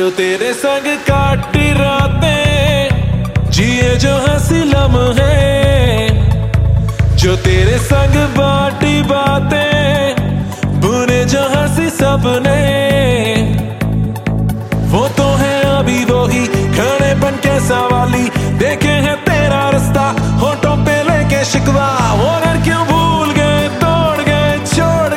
जो तेरे संग काटी रातें, जिए जो हंसी लम्हे, जो तेरे संग बाटी बातें, बुने जो हंसी सपने, वो तो है अभी वो ही खड़े बन के सवाली, देखे हैं तेरा रास्ता होठों पे लेके शिकवा।